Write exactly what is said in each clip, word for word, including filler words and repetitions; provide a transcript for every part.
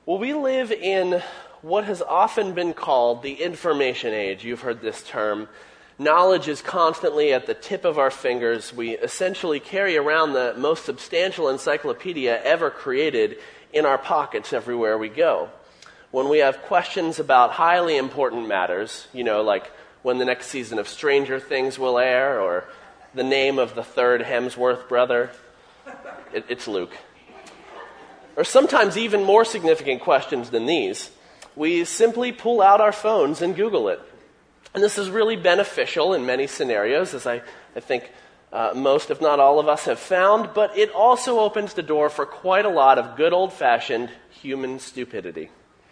Well, we live in what has often been called the information age. You've heard this term. Knowledge is constantly at the tip of our fingers. We essentially carry around the most substantial encyclopedia ever created in our pockets everywhere we go. When we have questions about highly important matters, you know, like when the next season of Stranger Things will air, or the name of the third Hemsworth brother, it, it's Luke. Or sometimes even more significant questions than these, we simply pull out our phones and Google it. And this is really beneficial in many scenarios, as I, I think uh, most, if not all of us, have found, but it also opens the door for quite a lot of good old-fashioned human stupidity.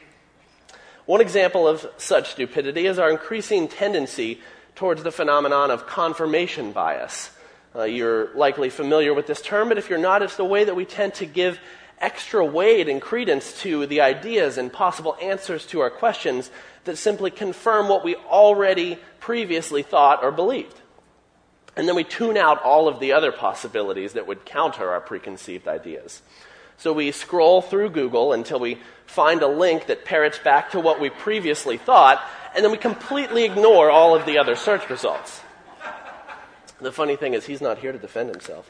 One example of such stupidity is our increasing tendency towards the phenomenon of confirmation bias. Uh, you're likely familiar with this term, but if you're not, it's the way that we tend to give extra weight and credence to the ideas and possible answers to our questions that simply confirm what we already previously thought or believed. And then we tune out all of the other possibilities that would counter our preconceived ideas. So we scroll through Google until we find a link that parrots back to what we previously thought, and then we completely ignore all of the other search results. The funny thing is, he's not here to defend himself.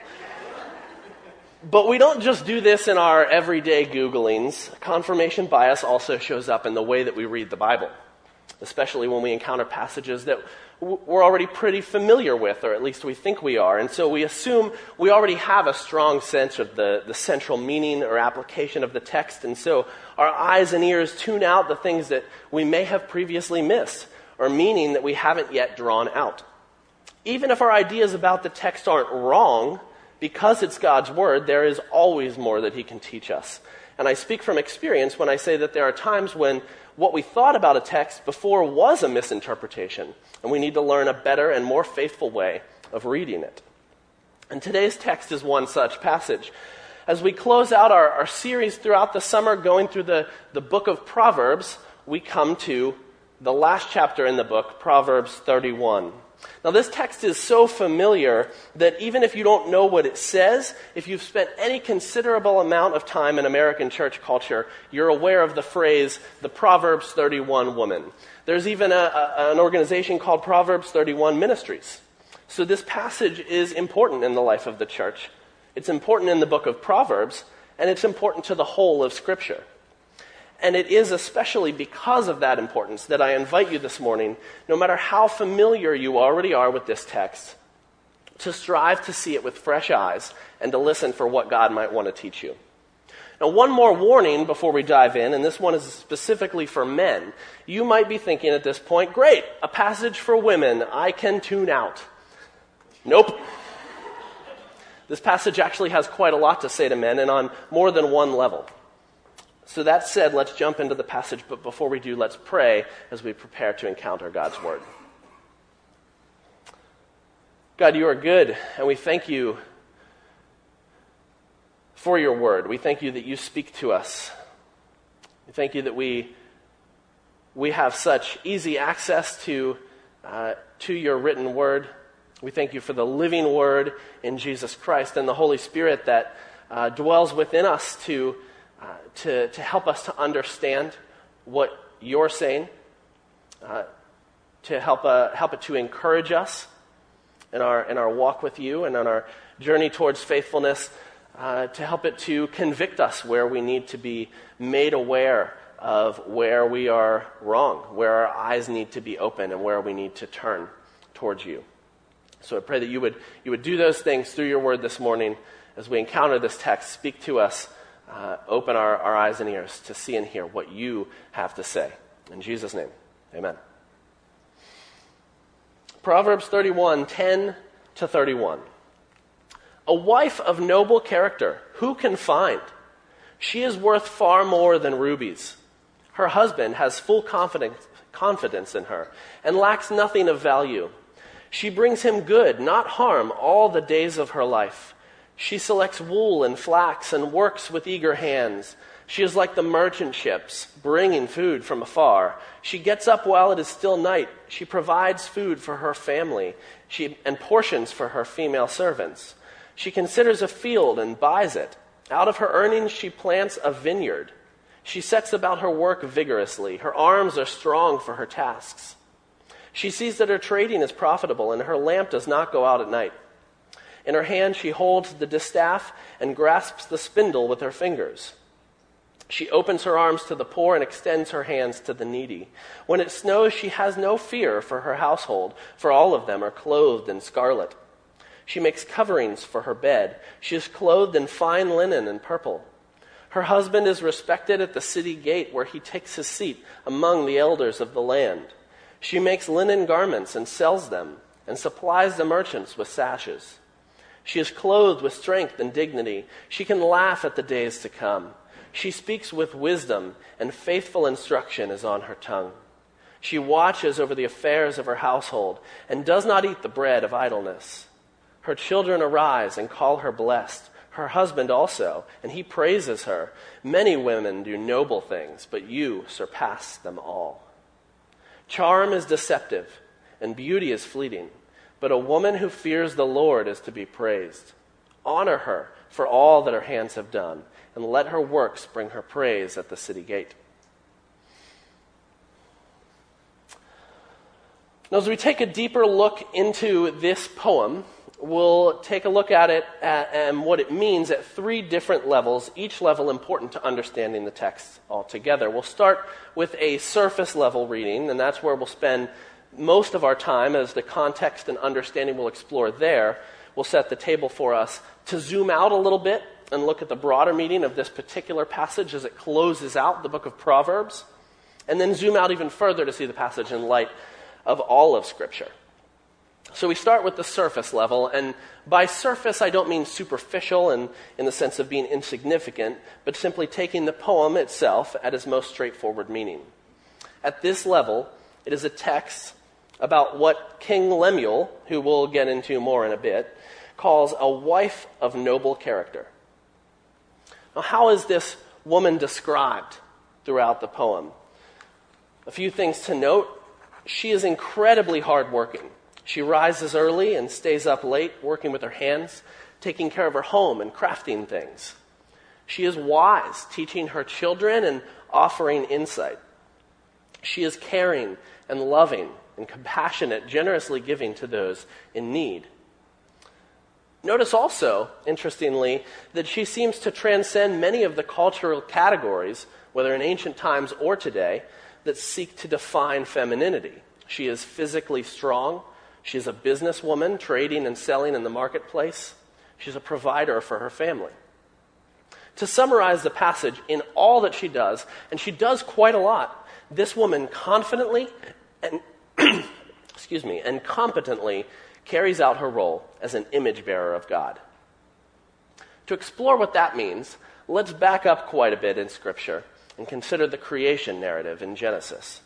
But we don't just do this in our everyday Googlings. Confirmation bias also shows up in the way that we read the Bible, especially when we encounter passages that we're already pretty familiar with, or at least we think we are. And so we assume we already have a strong sense of the, the central meaning or application of the text. And so our eyes and ears tune out the things that we may have previously missed, or meaning that we haven't yet drawn out. Even if our ideas about the text aren't wrong, because it's God's word, there is always more that he can teach us. And I speak from experience when I say that there are times when what we thought about a text before was a misinterpretation, and we need to learn a better and more faithful way of reading it. And today's text is one such passage. As we close out our, our series throughout the summer, going through the, the book of Proverbs, we come to the last chapter in the book, Proverbs thirty-one. Now, this text is so familiar that even if you don't know what it says, if you've spent any considerable amount of time in American church culture, you're aware of the phrase, the Proverbs thirty-one woman. There's even a, a, an organization called Proverbs thirty-one Ministries. So this passage is important in the life of the church. It's important in the book of Proverbs, and it's important to the whole of Scripture. And it is especially because of that importance that I invite you this morning, no matter how familiar you already are with this text, to strive to see it with fresh eyes and to listen for what God might want to teach you. Now, one more warning before we dive in, and this one is specifically for men. You might be thinking at this point, great, a passage for women, I can tune out. Nope. This passage actually has quite a lot to say to men, and on more than one level. So that said, let's jump into the passage, but before we do, let's pray as we prepare to encounter God's word. God, you are good, and we thank you for your word. We thank you that you speak to us. We thank you that we we have such easy access to uh, to your written word. We thank you for the living word in Jesus Christ and the Holy Spirit that uh, dwells within us to Uh, to, to help us to understand what you're saying, uh, to help uh, help it to encourage us in our in our walk with you and on our journey towards faithfulness, uh, to help it to convict us where we need to be made aware of where we are wrong, where our eyes need to be open, and where we need to turn towards you. So I pray that you would you would do those things through your word this morning as we encounter this text. Speak to us. Uh, open our, our eyes and ears to see and hear what you have to say. In Jesus' name, amen. Proverbs thirty-one, ten to thirty-one. A wife of noble character, who can find? She is worth far more than rubies. Her husband has full confidence, confidence in her and lacks nothing of value. She brings him good, not harm, all the days of her life. She selects wool and flax and works with eager hands. She is like the merchant ships, bringing food from afar. She gets up while it is still night. She provides food for her family she, and portions for her female servants. She considers a field and buys it. Out of her earnings she plants a vineyard. She sets about her work vigorously. Her arms are strong for her tasks. She sees that her trading is profitable, and her lamp does not go out at night. In her hand she holds the distaff and grasps the spindle with her fingers. She opens her arms to the poor and extends her hands to the needy. When it snows, she has no fear for her household, for all of them are clothed in scarlet. She makes coverings for her bed. She is clothed in fine linen and purple. Her husband is respected at the city gate, where he takes his seat among the elders of the land. She makes linen garments and sells them, and supplies the merchants with sashes. She is clothed with strength and dignity. She can laugh at the days to come. She speaks with wisdom, and faithful instruction is on her tongue. She watches over the affairs of her household, and does not eat the bread of idleness. Her children arise and call her blessed, her husband also, and he praises her. Many women do noble things, but you surpass them all. Charm is deceptive, and beauty is fleeting, but a woman who fears the Lord is to be praised. Honor her for all that her hands have done, and let her works bring her praise at the city gate. Now, as we take a deeper look into this poem, we'll take a look at it at, and what it means at three different levels, each level important to understanding the text altogether. We'll start with a surface level reading, and that's where we'll spend most of our time, as the context and understanding we'll explore there will set the table for us to zoom out a little bit and look at the broader meaning of this particular passage as it closes out the book of Proverbs, and then zoom out even further to see the passage in light of all of Scripture. So we start with the surface level, and by surface I don't mean superficial and in the sense of being insignificant, but simply taking the poem itself at its most straightforward meaning. At this level, it is a text about what King Lemuel, who we'll get into more in a bit, calls a wife of noble character. Now, how is this woman described throughout the poem? A few things to note. She is incredibly hardworking. She rises early and stays up late, working with her hands, taking care of her home and crafting things. She is wise, teaching her children and offering insight. She is caring and loving and compassionate, generously giving to those in need. Notice also, interestingly, that she seems to transcend many of the cultural categories, whether in ancient times or today, that seek to define femininity. She is physically strong. She is a businesswoman, trading and selling in the marketplace. She's a provider for her family. To summarize the passage in all that she does, and she does quite a lot, this woman confidently and excuse me, and competently carries out her role as an image bearer of God. To explore what that means, let's back up quite a bit in Scripture and consider the creation narrative in Genesis.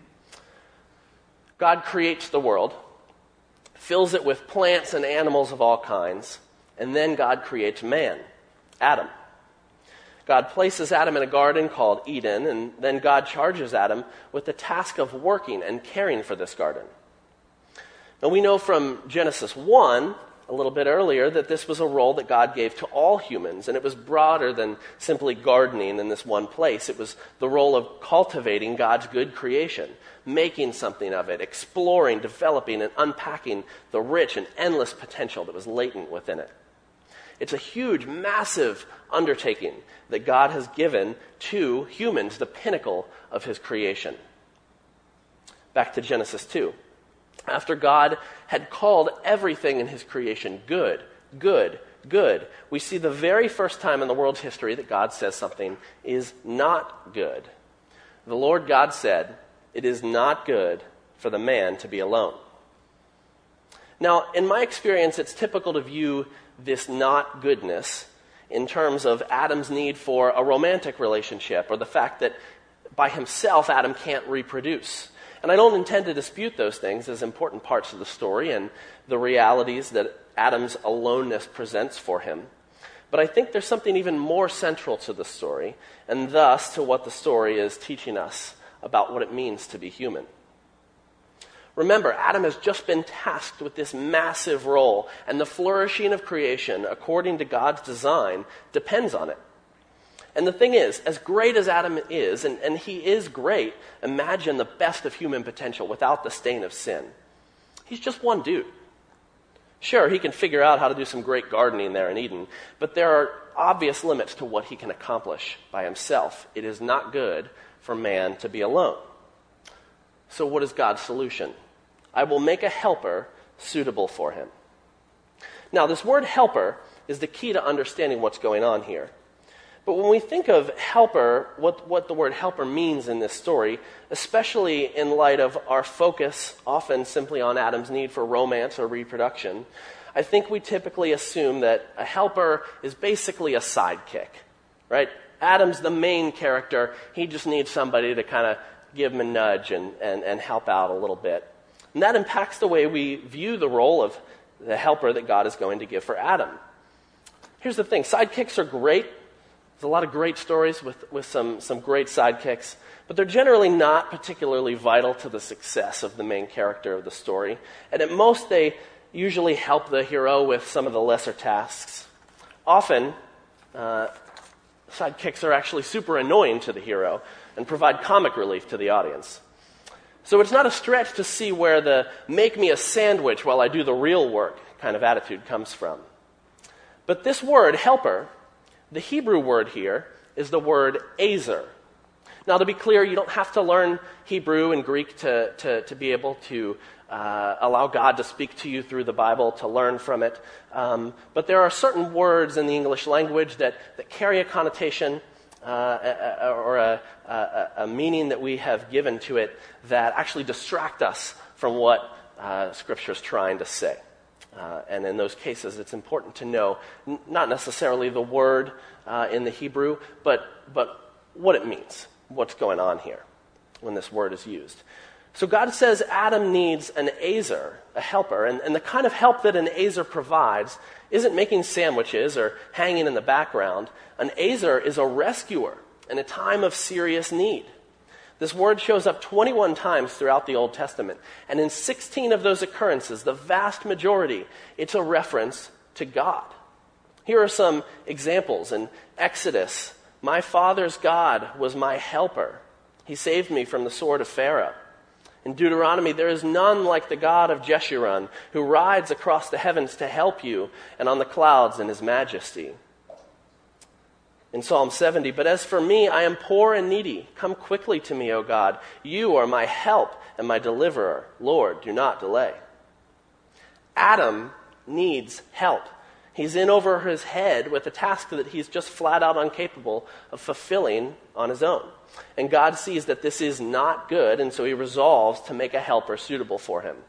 God creates the world, fills it with plants and animals of all kinds, and then God creates man, Adam. God places Adam in a garden called Eden, and then God charges Adam with the task of working and caring for this garden. Now, we know from Genesis one, a little bit earlier, that this was a role that God gave to all humans, and it was broader than simply gardening in this one place. It was the role of cultivating God's good creation, making something of it, exploring, developing, and unpacking the rich and endless potential that was latent within it. It's a huge, massive undertaking that God has given to humans, the pinnacle of his creation. Back to Genesis two. After God had called everything in his creation good, good, good, we see the very first time in the world's history that God says something is not good. The Lord God said, "It is not good for the man to be alone." Now, in my experience, it's typical to view this not goodness in terms of Adam's need for a romantic relationship, or the fact that by himself Adam can't reproduce. And I don't intend to dispute those things as important parts of the story and the realities that Adam's aloneness presents for him. But I think there's something even more central to the story, and thus to what the story is teaching us about what it means to be human. Remember, Adam has just been tasked with this massive role, and the flourishing of creation, according to God's design, depends on it. And the thing is, as great as Adam is, and, and he is great, imagine the best of human potential without the stain of sin. He's just one dude. Sure, he can figure out how to do some great gardening there in Eden, but there are obvious limits to what he can accomplish by himself. It is not good for man to be alone. So what is God's solution? I will make a helper suitable for him. Now, this word helper is the key to understanding what's going on here. But when we think of helper, what, what the word helper means in this story, especially in light of our focus often simply on Adam's need for romance or reproduction, I think we typically assume that a helper is basically a sidekick, right? Adam's the main character. He just needs somebody to kind of give him a nudge and, and, and help out a little bit. And that impacts the way we view the role of the helper that God is going to give for Adam. Here's the thing. Sidekicks are great. There's a lot of great stories with, with some, some great sidekicks, but they're generally not particularly vital to the success of the main character of the story. And at most, they usually help the hero with some of the lesser tasks. Often, uh, sidekicks are actually super annoying to the hero and provide comic relief to the audience. So it's not a stretch to see where the make me a sandwich while I do the real work kind of attitude comes from. But this word, helper, the Hebrew word here is the word ezer. Now, to be clear, you don't have to learn Hebrew and Greek to, to, to be able to uh, allow God to speak to you through the Bible, to learn from it. Um, but there are certain words in the English language that, that carry a connotation uh, or a, a, a meaning that we have given to it that actually distract us from what uh, Scripture is trying to say. Uh, and in those cases, it's important to know n- not necessarily the word uh, in the Hebrew, but but what it means, what's going on here when this word is used. So God says Adam needs an ezer, a helper, and, and the kind of help that an ezer provides isn't making sandwiches or hanging in the background. An ezer is a rescuer in a time of serious need. This word shows up twenty-one times throughout the Old Testament. And in sixteen of those occurrences, the vast majority, it's a reference to God. Here are some examples. In Exodus, my father's God was my helper. He saved me from the sword of Pharaoh. In Deuteronomy, there is none like the God of Jeshurun, who rides across the heavens to help you, and on the clouds in his majesty. In Psalm seventy, but as for me, I am poor and needy. Come quickly to me, O God. You are my help and my deliverer. Lord, do not delay. Adam needs help. He's in over his head with a task that he's just flat out incapable of fulfilling on his own. And God sees that this is not good, and so he resolves to make a helper suitable for him.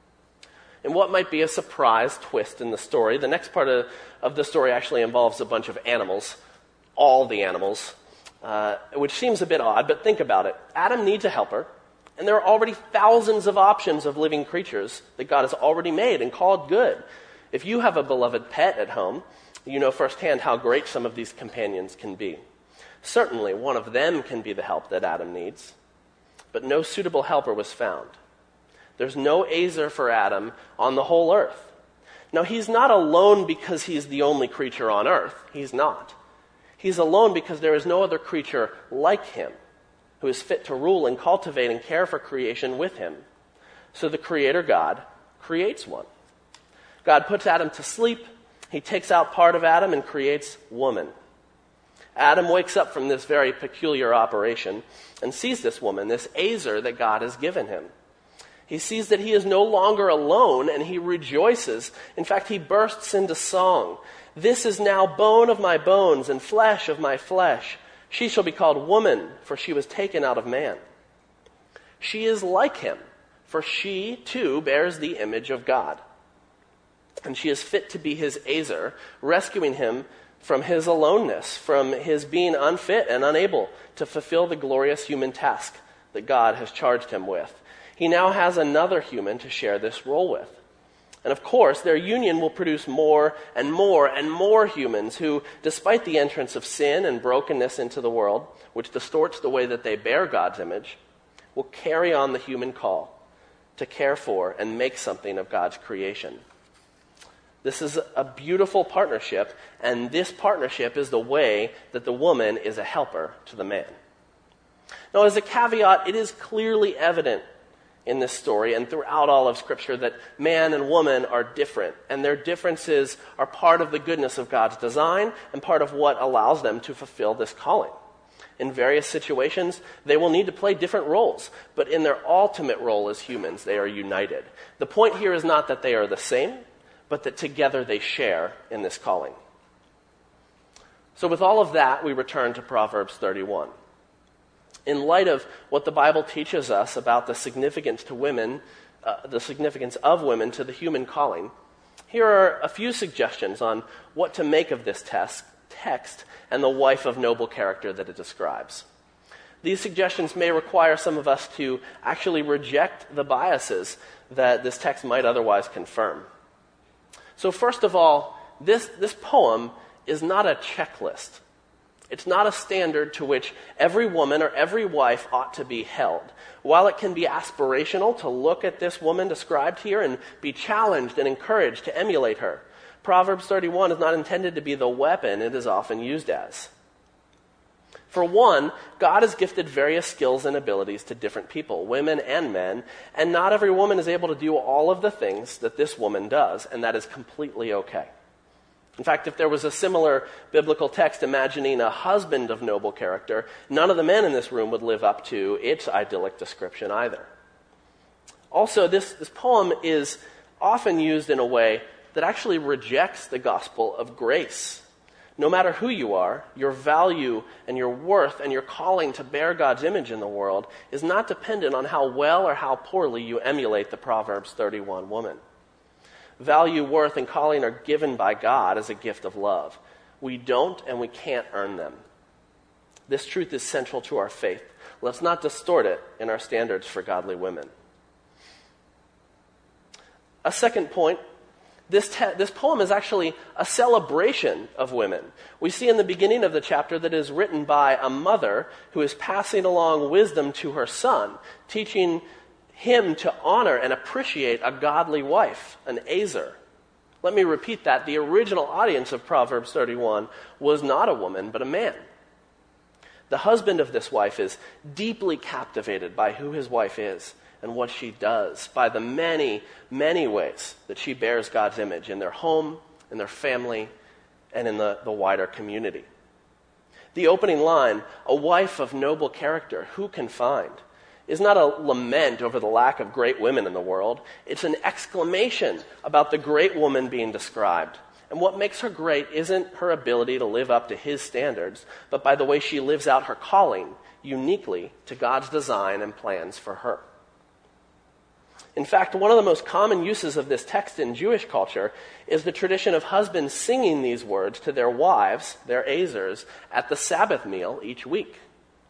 And what might be a surprise twist in the story, the next part of, of the story actually involves a bunch of animals. All the animals, uh, which seems a bit odd, but think about it. Adam needs a helper, and there are already thousands of options of living creatures that God has already made and called good. If you have a beloved pet at home, you know firsthand how great some of these companions can be. Certainly, one of them can be the help that Adam needs, but no suitable helper was found. There's no ezer for Adam on the whole earth. Now, he's not alone because he's the only creature on earth. He's not. He's alone because there is no other creature like him who is fit to rule and cultivate and care for creation with him. So the Creator God creates one. God puts Adam to sleep. He takes out part of Adam and creates woman. Adam wakes up from this very peculiar operation and sees this woman, this ezer that God has given him. He sees that he is no longer alone, and he rejoices. In fact, he bursts into song. This is now bone of my bones and flesh of my flesh. She shall be called woman, for she was taken out of man. She is like him, for she too bears the image of God. And she is fit to be his ezer, rescuing him from his aloneness, from his being unfit and unable to fulfill the glorious human task that God has charged him with. He now has another human to share this role with. And of course, their union will produce more and more and more humans who, despite the entrance of sin and brokenness into the world, which distorts the way that they bear God's image, will carry on the human call to care for and make something of God's creation. This is a beautiful partnership, and this partnership is the way that the woman is a helper to the man. Now, as a caveat, it is clearly evident in this story and throughout all of Scripture that man and woman are different, and their differences are part of the goodness of God's design and part of what allows them to fulfill this calling. In various situations, they will need to play different roles, but in their ultimate role as humans, they are united. The point here is not that they are the same, but that together they share in this calling. So with all of that, we return to Proverbs thirty-one. In light of what the Bible teaches us about the significance to women, uh, the significance of women to the human calling, here are a few suggestions on what to make of this text, text and the wife of noble character that it describes. These suggestions may require some of us to actually reject the biases that this text might otherwise confirm. So first of all, this, this poem is not a checklist. It's not a standard to which every woman or every wife ought to be held. While it can be aspirational to look at this woman described here and be challenged and encouraged to emulate her, Proverbs thirty-one is not intended to be the weapon it is often used as. For one, God has gifted various skills and abilities to different people, women and men, and not every woman is able to do all of the things that this woman does, and that is completely okay. In fact, if there was a similar biblical text imagining a husband of noble character, none of the men in this room would live up to its idyllic description either. Also, this, this poem is often used in a way that actually rejects the gospel of grace. No matter who you are, your value and your worth and your calling to bear God's image in the world is not dependent on how well or how poorly you emulate the Proverbs thirty-one woman. Value, worth, and calling are given by God as a gift of love. We don't and we can't earn them. This truth is central to our faith. Let's not distort it in our standards for godly women. A second point, this, te- this poem is actually a celebration of women. We see in the beginning of the chapter that it is written by a mother who is passing along wisdom to her son, teaching him to honor and appreciate a godly wife, an Ezer. Let me repeat that. The original audience of Proverbs thirty-one was not a woman, but a man. The husband of this wife is deeply captivated by who his wife is and what she does, by the many, many ways that she bears God's image in their home, in their family, and in the, the wider community. The opening line, "A wife of noble character, who can find?" is not a lament over the lack of great women in the world. It's an exclamation about the great woman being described. And what makes her great isn't her ability to live up to his standards, but by the way she lives out her calling uniquely to God's design and plans for her. In fact, one of the most common uses of this text in Jewish culture is the tradition of husbands singing these words to their wives, their Ezers, at the Sabbath meal each week.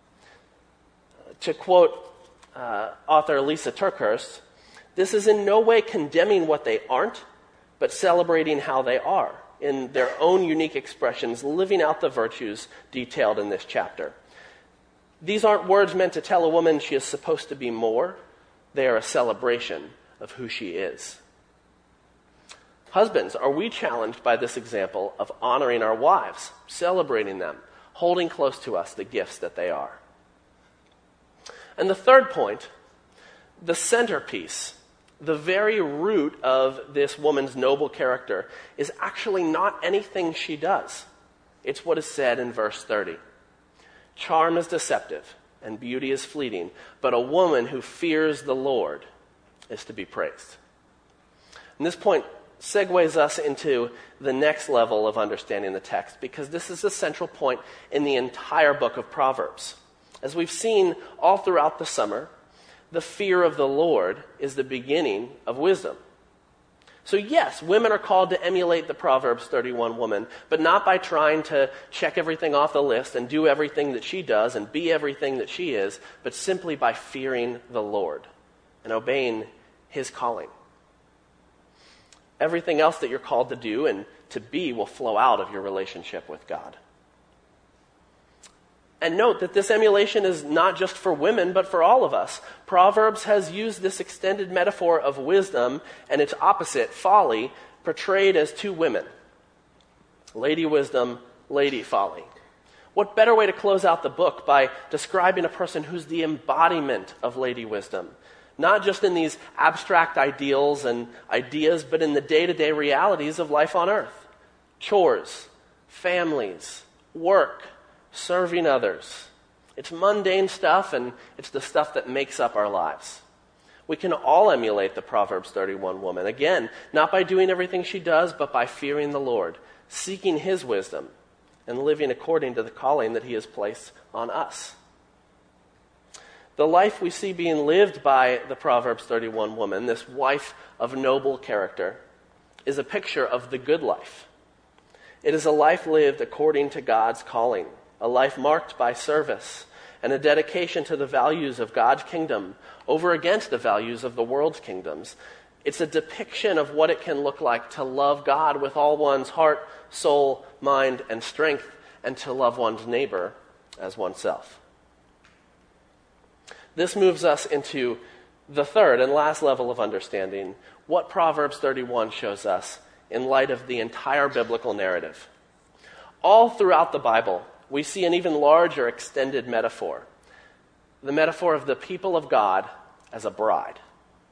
To quote Uh, author Lisa TerKeurst, this is in no way condemning what they aren't, but celebrating how they are, in their own unique expressions, living out the virtues detailed in this chapter. These aren't words meant to tell a woman she is supposed to be more. They are a celebration of who she is. Husbands, are we challenged by this example of honoring our wives, celebrating them, holding close to us the gifts that they are? And the third point, the centerpiece, the very root of this woman's noble character, is actually not anything she does. It's what is said in verse thirty. Charm is deceptive and beauty is fleeting, but a woman who fears the Lord is to be praised. And this point segues us into the next level of understanding the text, because this is a central point in the entire book of Proverbs. As we've seen all throughout the summer, the fear of the Lord is the beginning of wisdom. So yes, women are called to emulate the Proverbs thirty-one woman, but not by trying to check everything off the list and do everything that she does and be everything that she is, but simply by fearing the Lord and obeying his calling. Everything else that you're called to do and to be will flow out of your relationship with God. And note that this emulation is not just for women, but for all of us. Proverbs has used this extended metaphor of wisdom and its opposite, folly, portrayed as two women, Lady Wisdom, Lady Folly. What better way to close out the book by describing a person who's the embodiment of Lady Wisdom, not just in these abstract ideals and ideas, but in the day-to-day realities of life on earth. Chores, families, work, serving others. It's mundane stuff, and it's the stuff that makes up our lives. We can all emulate the Proverbs thirty-one woman. Again, not by doing everything she does, but by fearing the Lord, seeking his wisdom, and living according to the calling that he has placed on us. The life we see being lived by the Proverbs thirty-one woman, this wife of noble character, is a picture of the good life. It is a life lived according to God's calling, a life marked by service and a dedication to the values of God's kingdom over against the values of the world's kingdoms. It's a depiction of what it can look like to love God with all one's heart, soul, mind, and strength, and to love one's neighbor as oneself. This moves us into the third and last level of understanding, what Proverbs thirty-one shows us in light of the entire biblical narrative. All throughout the Bible, we see an even larger extended metaphor, the metaphor of the people of God as a bride.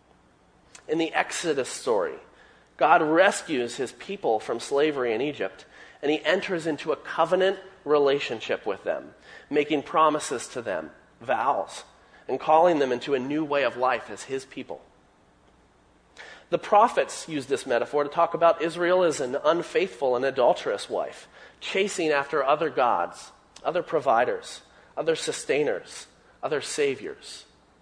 In the Exodus story, God rescues his people from slavery in Egypt, and he enters into a covenant relationship with them, making promises to them, vows, and calling them into a new way of life as his people. The prophets use this metaphor to talk about Israel as an unfaithful and adulterous wife, chasing after other gods, other providers, other sustainers, other saviors,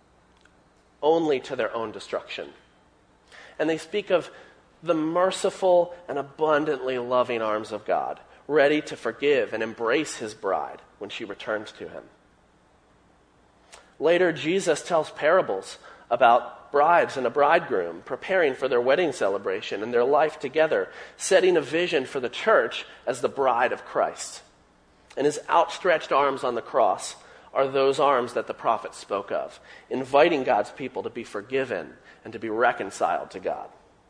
only to their own destruction. And they speak of the merciful and abundantly loving arms of God, ready to forgive and embrace his bride when she returns to him. Later, Jesus tells parables about brides and a bridegroom preparing for their wedding celebration and their life together, setting a vision for the church as the bride of Christ. And his outstretched arms on the cross are those arms that the prophets spoke of, inviting God's people to be forgiven and to be reconciled to God.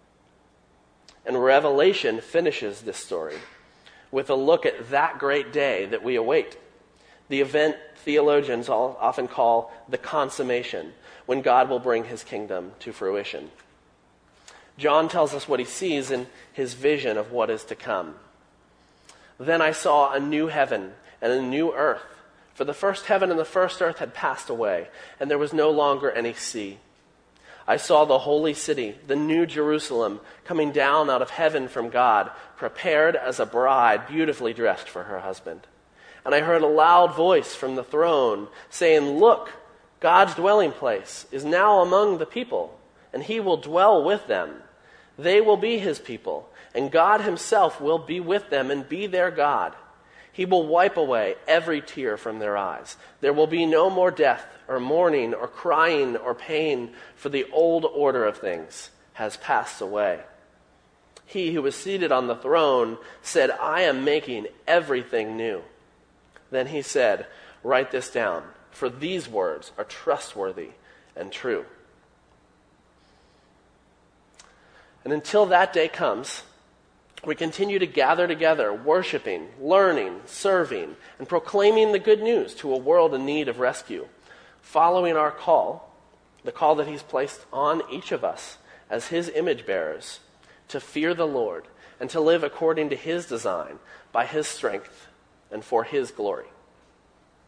And Revelation finishes this story with a look at that great day that we await, the event theologians all often call the consummation, when God will bring his kingdom to fruition. John tells us what he sees in his vision of what is to come. Then I saw a new heaven and a new earth, for the first heaven and the first earth had passed away, and there was no longer any sea. I saw the holy city, the new Jerusalem, coming down out of heaven from God, prepared as a bride beautifully dressed for her husband. And I heard a loud voice from the throne saying, "Look, God's dwelling place is now among the people, and he will dwell with them. They will be his people, and God himself will be with them and be their God. He will wipe away every tear from their eyes. There will be no more death or mourning or crying or pain, for the old order of things has passed away." He who was seated on the throne said, "I am making everything new." Then he said, "Write this down, for these words are trustworthy and true." And until that day comes, we continue to gather together, worshiping, learning, serving, and proclaiming the good news to a world in need of rescue, following our call, the call that he's placed on each of us as his image bearers, to fear the Lord and to live according to his design, by his strength, and for his glory.